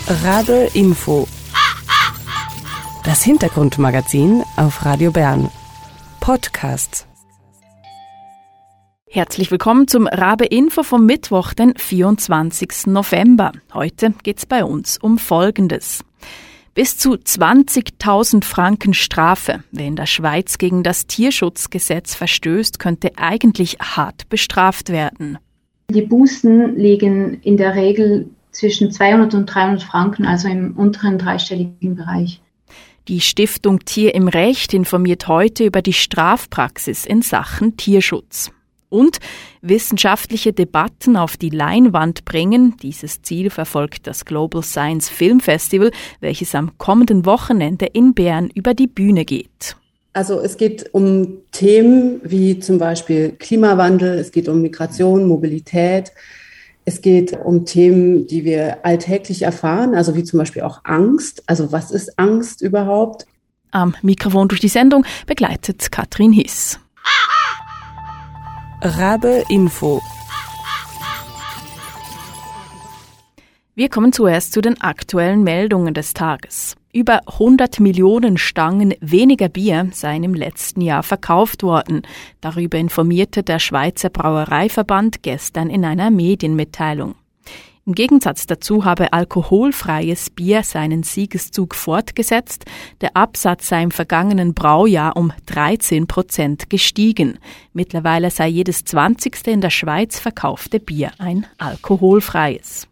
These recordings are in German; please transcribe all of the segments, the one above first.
Rabe Info. Das Hintergrundmagazin auf Radio Bern. Podcast. Herzlich willkommen zum Rabe Info vom Mittwoch, den 24. November. Heute geht's bei uns um Folgendes. Bis zu 20.000 Franken Strafe. Wer in der Schweiz gegen das Tierschutzgesetz verstößt, könnte eigentlich hart bestraft werden. Die Bußen liegen in der Regel zwischen 200 und 300 Franken, also im unteren dreistelligen Bereich. Die Stiftung Tier im Recht informiert heute über die Strafpraxis in Sachen Tierschutz. Und wissenschaftliche Debatten auf die Leinwand bringen. Dieses Ziel verfolgt das Global Science Film Festival, welches am kommenden Wochenende in Bern über die Bühne geht. Also es geht um Themen wie zum Beispiel Klimawandel, es geht um Migration, Mobilität, es geht um Themen, die wir alltäglich erfahren, also wie zum Beispiel auch Angst. Also was ist Angst überhaupt? Am Mikrofon durch die Sendung begleitet Katrin Hiss. Rabe Info. Wir kommen zuerst zu den aktuellen Meldungen des Tages. Über 100 Millionen Stangen weniger Bier seien im letzten Jahr verkauft worden. Darüber informierte der Schweizer Brauereiverband gestern in einer Medienmitteilung. Im Gegensatz dazu habe alkoholfreies Bier seinen Siegeszug fortgesetzt. Der Absatz sei im vergangenen Braujahr um 13% gestiegen. Mittlerweile sei jedes 20. in der Schweiz verkaufte Bier ein alkoholfreies.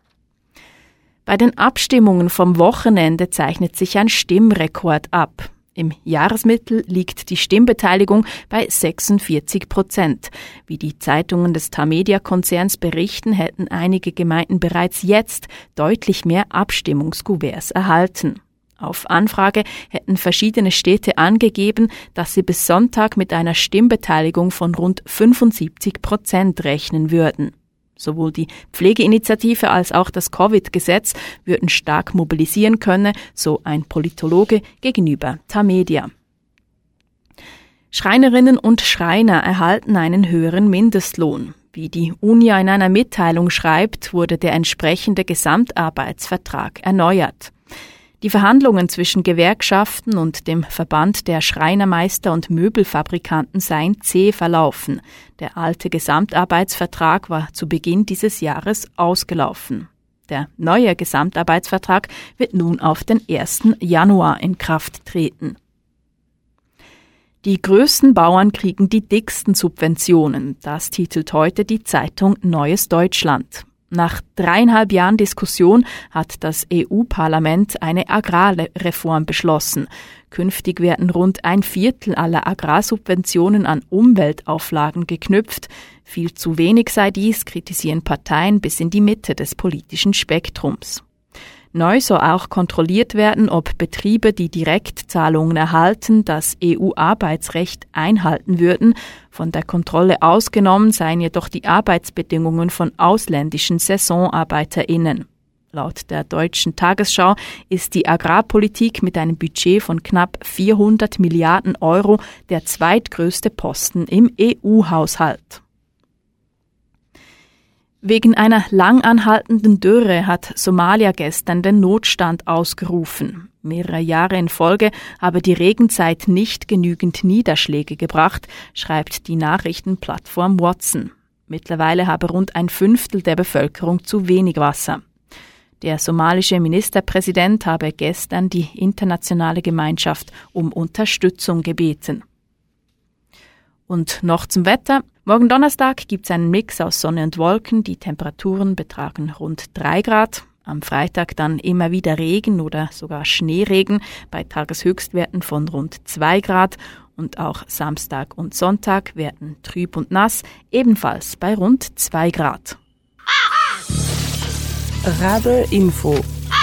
Bei den Abstimmungen vom Wochenende zeichnet sich ein Stimmrekord ab. Im Jahresmittel liegt die Stimmbeteiligung bei 46%. Wie die Zeitungen des Tamedia-Konzerns berichten, hätten einige Gemeinden bereits jetzt deutlich mehr Abstimmungskuverts erhalten. Auf Anfrage hätten verschiedene Städte angegeben, dass sie bis Sonntag mit einer Stimmbeteiligung von rund 75% rechnen würden. Sowohl die Pflegeinitiative als auch das Covid-Gesetz würden stark mobilisieren können, so ein Politologe gegenüber Tamedia. Schreinerinnen und Schreiner erhalten einen höheren Mindestlohn. Wie die UNIA in einer Mitteilung schreibt, wurde der entsprechende Gesamtarbeitsvertrag erneuert. Die Verhandlungen zwischen Gewerkschaften und dem Verband der Schreinermeister und Möbelfabrikanten seien zäh verlaufen. Der alte Gesamtarbeitsvertrag war zu Beginn dieses Jahres ausgelaufen. Der neue Gesamtarbeitsvertrag wird nun auf den 1. Januar in Kraft treten. Die größten Bauern kriegen die dicksten Subventionen. Das titelt heute die Zeitung Neues Deutschland. Nach 3,5 Jahren Diskussion hat das EU-Parlament eine Agrarreform beschlossen. Künftig werden rund 1/4 aller Agrarsubventionen an Umweltauflagen geknüpft. Viel zu wenig sei dies, kritisieren Parteien bis in die Mitte des politischen Spektrums. Neu soll auch kontrolliert werden, ob Betriebe, die Direktzahlungen erhalten, das EU-Arbeitsrecht einhalten würden. Von der Kontrolle ausgenommen seien jedoch die Arbeitsbedingungen von ausländischen SaisonarbeiterInnen. Laut der Deutschen Tagesschau ist die Agrarpolitik mit einem Budget von knapp 400 Milliarden Euro der zweitgrößte Posten im EU-Haushalt. Wegen einer lang anhaltenden Dürre hat Somalia gestern den Notstand ausgerufen. Mehrere Jahre in Folge habe die Regenzeit nicht genügend Niederschläge gebracht, schreibt die Nachrichtenplattform Watson. Mittlerweile habe rund 1/5 der Bevölkerung zu wenig Wasser. Der somalische Ministerpräsident habe gestern die internationale Gemeinschaft um Unterstützung gebeten. Und noch zum Wetter. Morgen Donnerstag gibt es einen Mix aus Sonne und Wolken. Die Temperaturen betragen rund 3 Grad. Am Freitag dann immer wieder Regen oder sogar Schneeregen bei Tageshöchstwerten von rund 2 Grad. Und auch Samstag und Sonntag werden trüb und nass, ebenfalls bei rund 2 Grad. Rabe Info.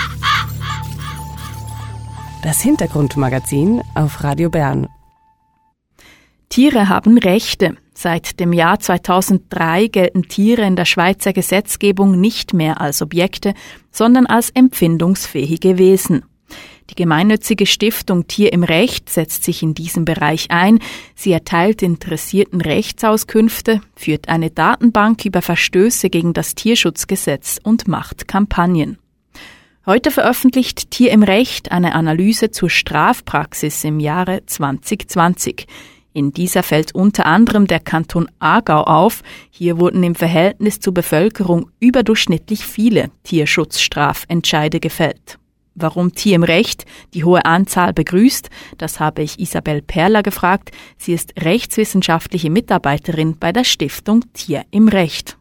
Das Hintergrundmagazin auf Radio Bern. Tiere haben Rechte. Seit dem Jahr 2003 gelten Tiere in der Schweizer Gesetzgebung nicht mehr als Objekte, sondern als empfindungsfähige Wesen. Die gemeinnützige Stiftung Tier im Recht setzt sich in diesem Bereich ein. Sie erteilt Interessierten Rechtsauskünfte, führt eine Datenbank über Verstöße gegen das Tierschutzgesetz und macht Kampagnen. Heute veröffentlicht Tier im Recht eine Analyse zur Strafpraxis im Jahre 2020. In dieser fällt unter anderem der Kanton Aargau auf. Hier wurden im Verhältnis zur Bevölkerung überdurchschnittlich viele Tierschutzstrafentscheide gefällt. Warum Tier im Recht die hohe Anzahl begrüßt, das habe ich Isabel Perler gefragt. Sie ist rechtswissenschaftliche Mitarbeiterin bei der Stiftung Tier im Recht.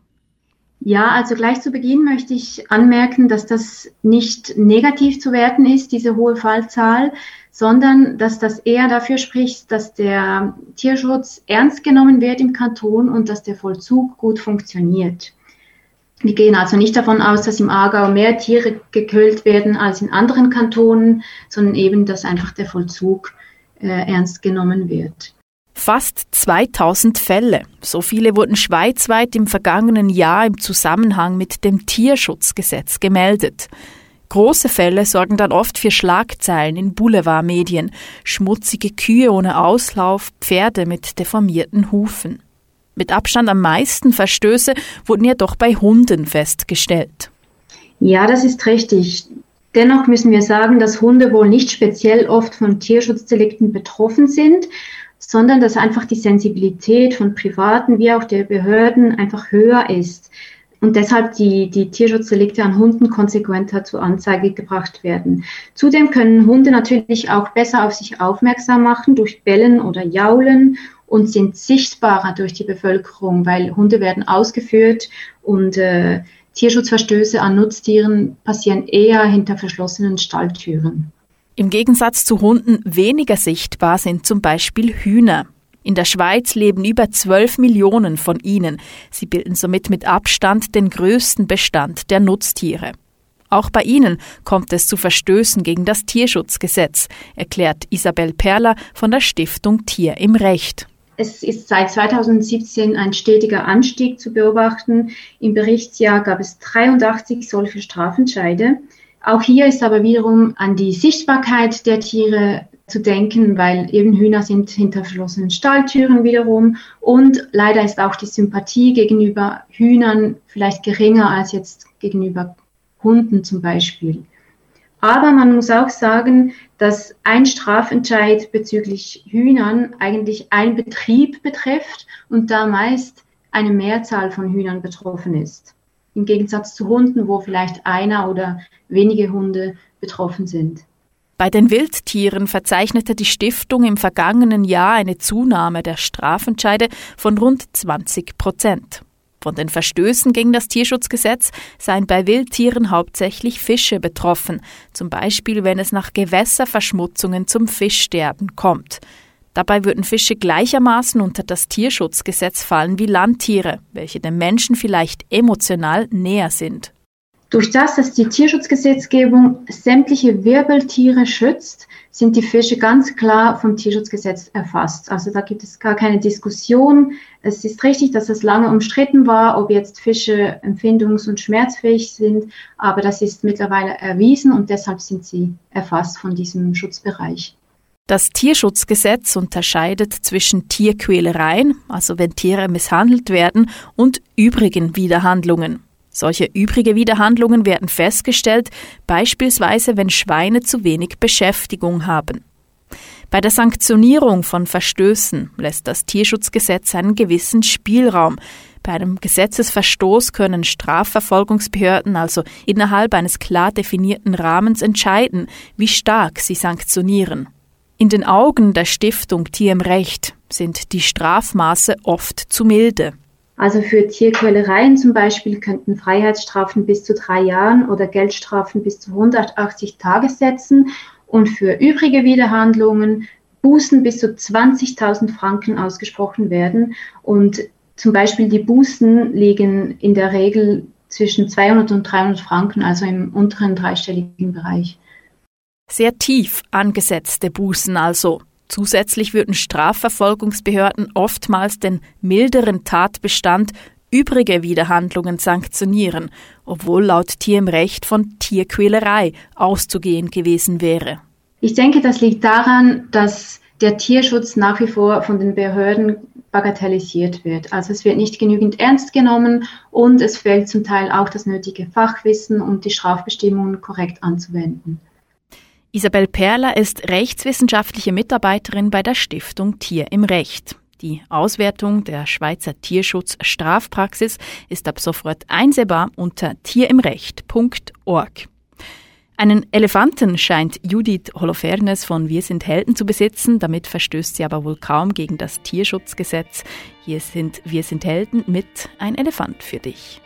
Ja, also gleich zu Beginn möchte ich anmerken, dass das nicht negativ zu werten ist, diese hohe Fallzahl, sondern dass das eher dafür spricht, dass der Tierschutz ernst genommen wird im Kanton und dass der Vollzug gut funktioniert. Wir gehen also nicht davon aus, dass im Aargau mehr Tiere gequält werden als in anderen Kantonen, sondern eben, dass einfach der Vollzug ernst genommen wird. Fast 2000 Fälle. So viele wurden schweizweit im vergangenen Jahr im Zusammenhang mit dem Tierschutzgesetz gemeldet. Große Fälle sorgen dann oft für Schlagzeilen in Boulevardmedien. Schmutzige Kühe ohne Auslauf, Pferde mit deformierten Hufen. Mit Abstand am meisten Verstöße wurden jedoch bei Hunden festgestellt. Ja, das ist richtig. Dennoch müssen wir sagen, dass Hunde wohl nicht speziell oft von Tierschutzdelikten betroffen sind, sondern dass einfach die Sensibilität von Privaten wie auch der Behörden einfach höher ist und deshalb die Tierschutzdelikte an Hunden konsequenter zur Anzeige gebracht werden. Zudem können Hunde natürlich auch besser auf sich aufmerksam machen durch Bellen oder Jaulen und sind sichtbarer durch die Bevölkerung, weil Hunde werden ausgeführt und Tierschutzverstöße an Nutztieren passieren eher hinter verschlossenen Stalltüren. Im Gegensatz zu Hunden weniger sichtbar sind zum Beispiel Hühner. In der Schweiz leben über 12 Millionen von ihnen. Sie bilden somit mit Abstand den größten Bestand der Nutztiere. Auch bei ihnen kommt es zu Verstößen gegen das Tierschutzgesetz, erklärt Isabel Perler von der Stiftung Tier im Recht. Es ist seit 2017 ein stetiger Anstieg zu beobachten. Im Berichtsjahr gab es 83 solche Strafentscheide. Auch hier ist aber wiederum an die Sichtbarkeit der Tiere zu denken, weil eben Hühner sind hinter verschlossenen Stalltüren wiederum und leider ist auch die Sympathie gegenüber Hühnern vielleicht geringer als jetzt gegenüber Hunden zum Beispiel. Aber man muss auch sagen, dass ein Strafentscheid bezüglich Hühnern eigentlich einen Betrieb betrifft und da meist eine Mehrzahl von Hühnern betroffen ist. Im Gegensatz zu Hunden, wo vielleicht einer oder wenige Hunde betroffen sind. Bei den Wildtieren verzeichnete die Stiftung im vergangenen Jahr eine Zunahme der Strafentscheide von rund 20%. Von den Verstößen gegen das Tierschutzgesetz seien bei Wildtieren hauptsächlich Fische betroffen, zum Beispiel wenn es nach Gewässerverschmutzungen zum Fischsterben kommt. Dabei würden Fische gleichermaßen unter das Tierschutzgesetz fallen wie Landtiere, welche dem Menschen vielleicht emotional näher sind. Durch das, dass die Tierschutzgesetzgebung sämtliche Wirbeltiere schützt, sind die Fische ganz klar vom Tierschutzgesetz erfasst. Also da gibt es gar keine Diskussion. Es ist richtig, dass es lange umstritten war, ob jetzt Fische empfindungs- und schmerzfähig sind, aber das ist mittlerweile erwiesen und deshalb sind sie erfasst von diesem Schutzbereich. Das Tierschutzgesetz unterscheidet zwischen Tierquälereien, also wenn Tiere misshandelt werden, und übrigen Widerhandlungen. Solche übrige Widerhandlungen werden festgestellt, beispielsweise wenn Schweine zu wenig Beschäftigung haben. Bei der Sanktionierung von Verstößen lässt das Tierschutzgesetz einen gewissen Spielraum. Bei einem Gesetzesverstoß können Strafverfolgungsbehörden also innerhalb eines klar definierten Rahmens entscheiden, wie stark sie sanktionieren. In den Augen der Stiftung Tier im Recht sind die Strafmaße oft zu milde. Also für Tierquälereien zum Beispiel könnten Freiheitsstrafen bis zu 3 Jahren oder Geldstrafen bis zu 180 Tagessätzen und für übrige Widerhandlungen Bußen bis zu 20.000 Franken ausgesprochen werden. Und zum Beispiel die Bußen liegen in der Regel zwischen 200 und 300 Franken, also im unteren dreistelligen Bereich. Sehr tief angesetzte Bußen also. Zusätzlich würden Strafverfolgungsbehörden oftmals den milderen Tatbestand übrige Widerhandlungen sanktionieren, obwohl laut Tier im Recht von Tierquälerei auszugehen gewesen wäre. Ich denke, das liegt daran, dass der Tierschutz nach wie vor von den Behörden bagatellisiert wird. Also es wird nicht genügend ernst genommen und es fehlt zum Teil auch das nötige Fachwissen, um die Strafbestimmungen korrekt anzuwenden. Isabel Perler ist rechtswissenschaftliche Mitarbeiterin bei der Stiftung Tier im Recht. Die Auswertung der Schweizer Tierschutzstrafpraxis ist ab sofort einsehbar unter tierimrecht.org. Einen Elefanten scheint Judith Holofernes von Wir sind Helden zu besitzen. Damit verstößt sie aber wohl kaum gegen das Tierschutzgesetz. Hier sind Wir sind Helden mit Ein Elefant für dich.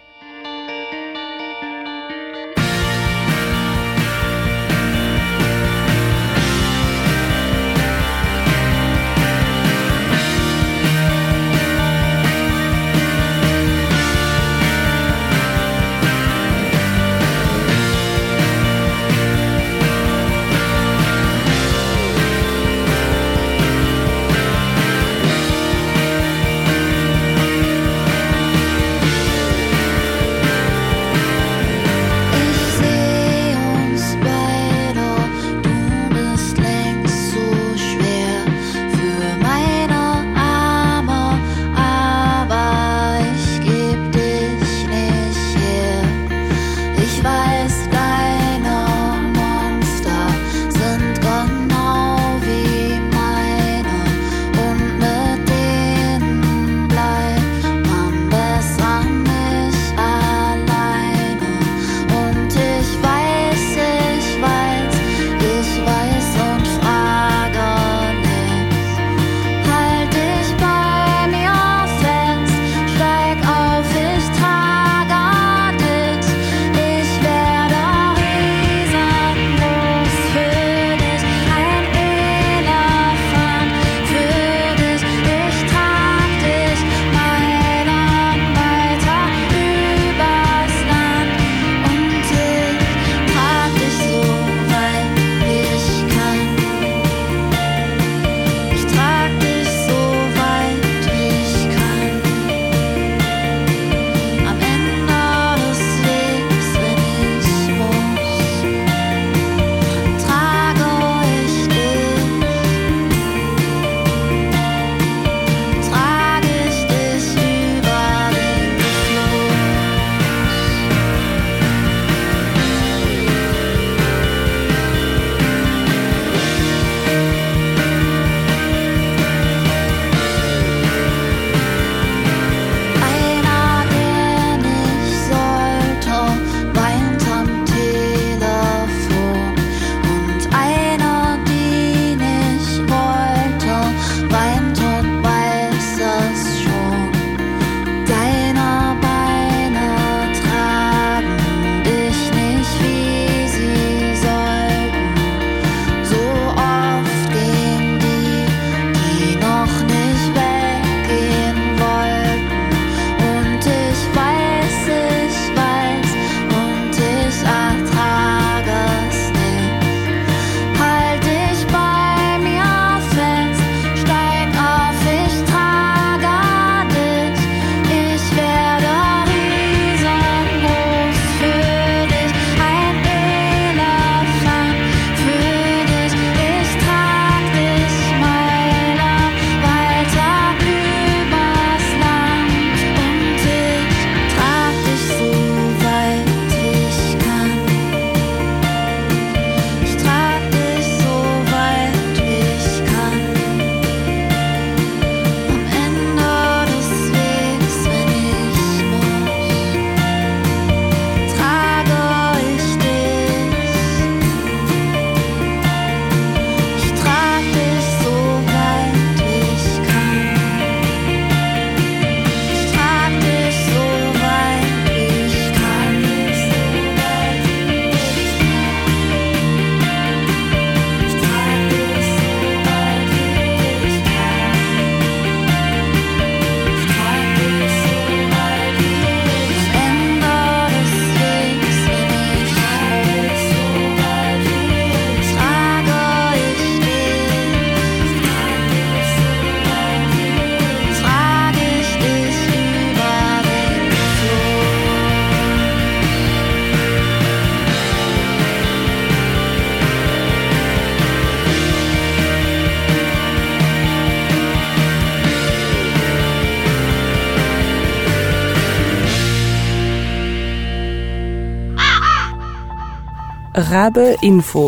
Rabe Info.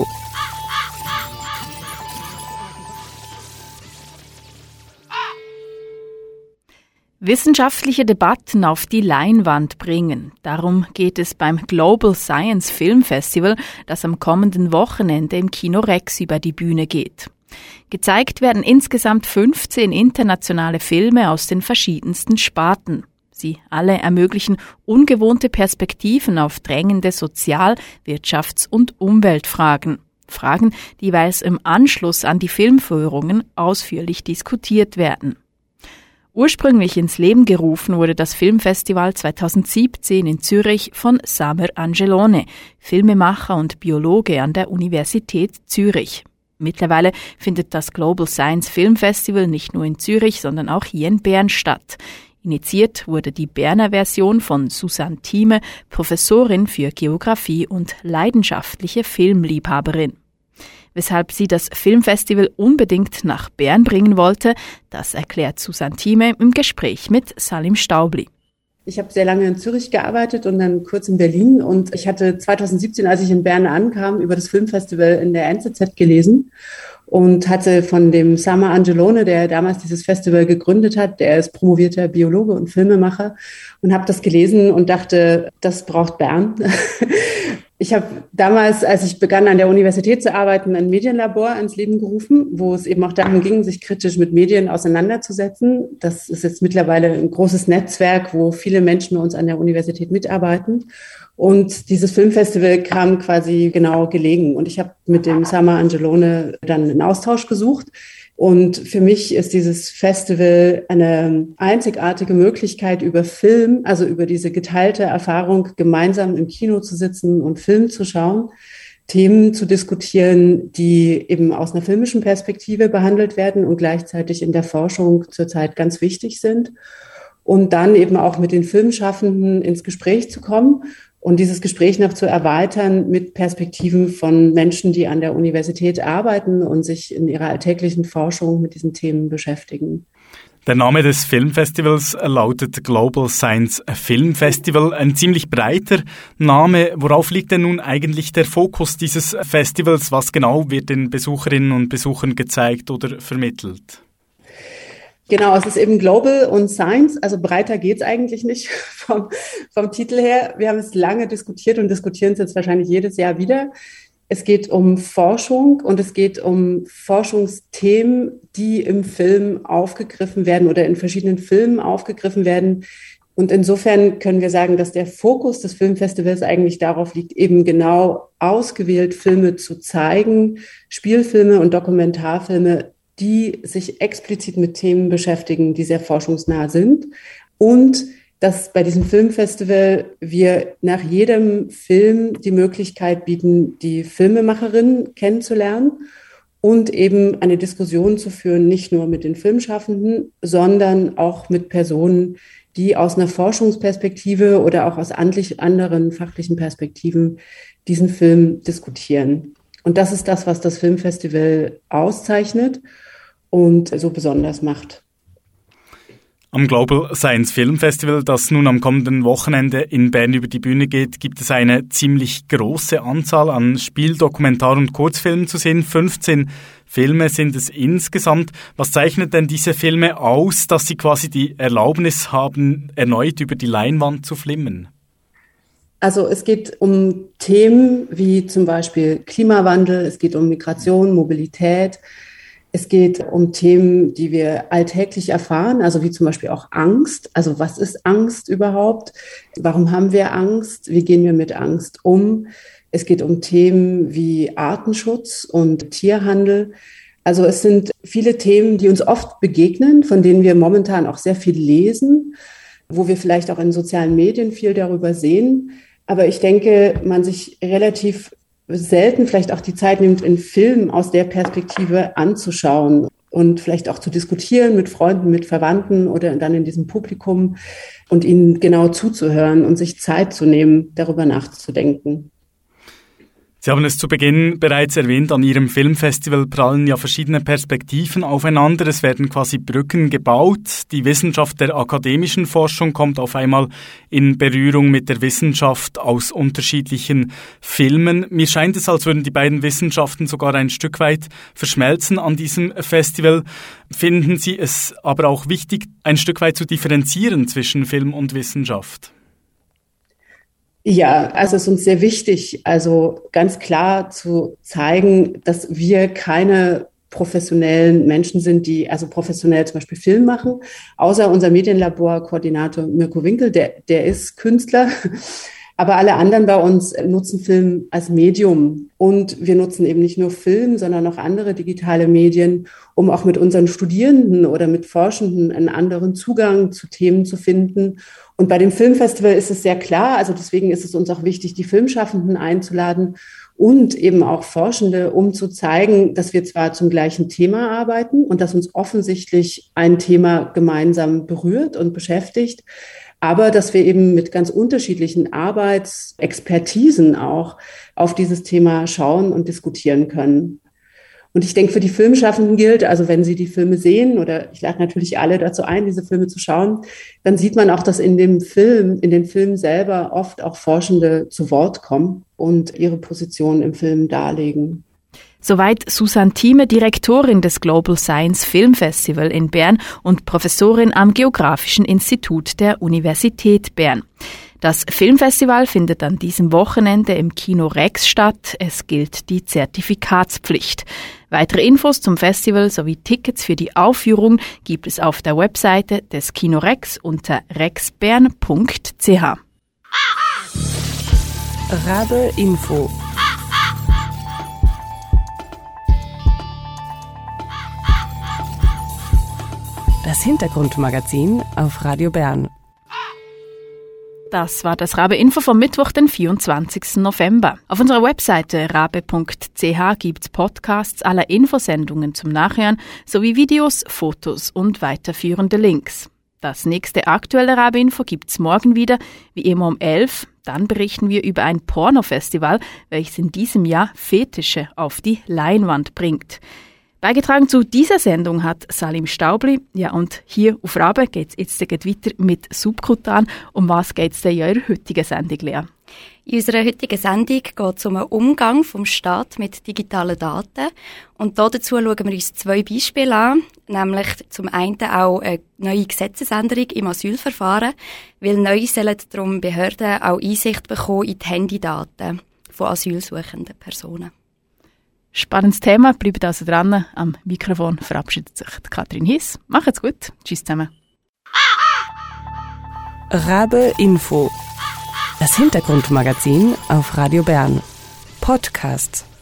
Wissenschaftliche Debatten auf die Leinwand bringen. Darum geht es beim Global Science Film Festival, das am kommenden Wochenende im Kino Rex über die Bühne geht. Gezeigt werden insgesamt 15 internationale Filme aus den verschiedensten Sparten. Sie alle ermöglichen ungewohnte Perspektiven auf drängende Sozial-, Wirtschafts- und Umweltfragen. Fragen, die jeweils im Anschluss an die Filmvorführungen ausführlich diskutiert werden. Ursprünglich ins Leben gerufen wurde das Filmfestival 2017 in Zürich von Samer Angelone, Filmemacher und Biologe an der Universität Zürich. Mittlerweile findet das Global Science Film Festival nicht nur in Zürich, sondern auch hier in Bern statt. Initiiert wurde die Berner Version von Susanne Thieme, Professorin für Geographie und leidenschaftliche Filmliebhaberin. Weshalb sie das Filmfestival unbedingt nach Bern bringen wollte, das erklärt Susanne Thieme im Gespräch mit Salim Staubli. Ich habe sehr lange in Zürich gearbeitet und dann kurz in Berlin. Und ich hatte 2017, als ich in Bern ankam, über das Filmfestival in der NZZ gelesen und hatte von dem Samer Angelone, der damals dieses Festival gegründet hat, der ist promovierter Biologe und Filmemacher, und habe das gelesen und dachte, das braucht Bern. Ich habe damals, als ich begann, an der Universität zu arbeiten, ein Medienlabor ins Leben gerufen, wo es eben auch darum ging, sich kritisch mit Medien auseinanderzusetzen. Das ist jetzt mittlerweile ein großes Netzwerk, wo viele Menschen bei uns an der Universität mitarbeiten. Und dieses Filmfestival kam quasi genau gelegen. Und ich habe mit dem Samer Angelone dann einen Austausch gesucht. Und für mich ist dieses Festival eine einzigartige Möglichkeit, über Film, also über diese geteilte Erfahrung, gemeinsam im Kino zu sitzen und Film zu schauen, Themen zu diskutieren, die eben aus einer filmischen Perspektive behandelt werden und gleichzeitig in der Forschung zurzeit ganz wichtig sind. Und dann eben auch mit den Filmschaffenden ins Gespräch zu kommen und dieses Gespräch noch zu erweitern mit Perspektiven von Menschen, die an der Universität arbeiten und sich in ihrer alltäglichen Forschung mit diesen Themen beschäftigen. Der Name des Filmfestivals lautet Global Science Film Festival, ein ziemlich breiter Name. Worauf liegt denn nun eigentlich der Fokus dieses Festivals? Was genau wird den Besucherinnen und Besuchern gezeigt oder vermittelt? Genau, es ist eben Global und Science, also breiter geht's eigentlich nicht vom Titel her. Wir haben es lange diskutiert und diskutieren es jetzt wahrscheinlich jedes Jahr wieder. Es geht um Forschung und es geht um Forschungsthemen, die im Film aufgegriffen werden oder in verschiedenen Filmen aufgegriffen werden. Und insofern können wir sagen, dass der Fokus des Filmfestivals eigentlich darauf liegt, eben genau ausgewählt Filme zu zeigen, Spielfilme und Dokumentarfilme, die sich explizit mit Themen beschäftigen, die sehr forschungsnah sind. Und dass bei diesem Filmfestival wir nach jedem Film die Möglichkeit bieten, die Filmemacherin kennenzulernen und eben eine Diskussion zu führen, nicht nur mit den Filmschaffenden, sondern auch mit Personen, die aus einer Forschungsperspektive oder auch aus anderen fachlichen Perspektiven diesen Film diskutieren. Und das ist das, was das Filmfestival auszeichnet und so besonders macht. Am Global Science Film Festival, das nun am kommenden Wochenende in Bern über die Bühne geht, gibt es eine ziemlich große Anzahl an Spiel-, Dokumentar- und Kurzfilmen zu sehen. 15 Filme sind es insgesamt. Was zeichnet denn diese Filme aus, dass sie quasi die Erlaubnis haben, erneut über die Leinwand zu flimmen? Also es geht um Themen wie zum Beispiel Klimawandel, es geht um Migration, Mobilität, es geht um Themen, die wir alltäglich erfahren, also wie zum Beispiel auch Angst. Also was ist Angst überhaupt? Warum haben wir Angst? Wie gehen wir mit Angst um? Es geht um Themen wie Artenschutz und Tierhandel. Also es sind viele Themen, die uns oft begegnen, von denen wir momentan auch sehr viel lesen, wo wir vielleicht auch in sozialen Medien viel darüber sehen. Aber ich denke, man sich relativ selten vielleicht auch die Zeit nimmt, in Filmen aus der Perspektive anzuschauen und vielleicht auch zu diskutieren mit Freunden, mit Verwandten oder dann in diesem Publikum und ihnen genau zuzuhören und sich Zeit zu nehmen, darüber nachzudenken. Sie haben es zu Beginn bereits erwähnt, an Ihrem Filmfestival prallen ja verschiedene Perspektiven aufeinander. Es werden quasi Brücken gebaut. Die Wissenschaft der akademischen Forschung kommt auf einmal in Berührung mit der Wissenschaft aus unterschiedlichen Filmen. Mir scheint es, als würden die beiden Wissenschaften sogar ein Stück weit verschmelzen an diesem Festival. Finden Sie es aber auch wichtig, ein Stück weit zu differenzieren zwischen Film und Wissenschaft? Ja, also es ist uns sehr wichtig, also ganz klar zu zeigen, dass wir keine professionellen Menschen sind, die also professionell zum Beispiel Film machen, außer unser Medienlaborkoordinator Mirko Winkel, der ist Künstler. Aber alle anderen bei uns nutzen Film als Medium. Und wir nutzen eben nicht nur Film, sondern auch andere digitale Medien, um auch mit unseren Studierenden oder mit Forschenden einen anderen Zugang zu Themen zu finden. Und bei dem Filmfestival ist es sehr klar, also deswegen ist es uns auch wichtig, die Filmschaffenden einzuladen und eben auch Forschende, um zu zeigen, dass wir zwar zum gleichen Thema arbeiten und dass uns offensichtlich ein Thema gemeinsam berührt und beschäftigt, aber dass wir eben mit ganz unterschiedlichen Arbeitsexpertisen auch auf dieses Thema schauen und diskutieren können. Und ich denke, für die Filmschaffenden gilt, also wenn sie die Filme sehen, oder ich lade natürlich alle dazu ein, diese Filme zu schauen, dann sieht man auch, dass in den Filmen selber oft auch Forschende zu Wort kommen und ihre Position im Film darlegen. Soweit Susanne Thieme, Direktorin des Global Science Film Festival in Bern und Professorin am Geographischen Institut der Universität Bern. Das Filmfestival findet an diesem Wochenende im Kino Rex statt. Es gilt die Zertifikatspflicht. Weitere Infos zum Festival sowie Tickets für die Aufführung gibt es auf der Webseite des Kino Rex unter rexbern.ch. Rabe Info. Das Hintergrundmagazin auf Radio Bern. Das war das Rabe-Info vom Mittwoch, den 24. November. Auf unserer Webseite rabe.ch gibt es Podcasts aller Infosendungen zum Nachhören sowie Videos, Fotos und weiterführende Links. Das nächste aktuelle Rabe-Info gibt es morgen wieder, wie immer um 11. Dann berichten wir über ein Pornofestival, welches in diesem Jahr Fetische auf die Leinwand bringt. Beigetragen zu dieser Sendung hat Salim Staubli. Ja, und hier auf Rabe geht es jetzt weiter mit Subkutan. Um was geht es denn in eurer heutigen Sendung, Lea? In unserer heutigen Sendung geht es um einen Umgang vom Staat mit digitalen Daten. Und dazu schauen wir uns 2 Beispiele an. Nämlich zum einen auch eine neue Gesetzesänderung im Asylverfahren, weil neu sollen darum Behörden auch Einsicht bekommen in die Handydaten von asylsuchenden Personen. Spannendes Thema, bleibt also dran. Am Mikrofon verabschiedet sich Katrin Hiss. Macht's gut. Tschüss zusammen. Rabe Info. Das Hintergrundmagazin auf Radio Bern. Podcast.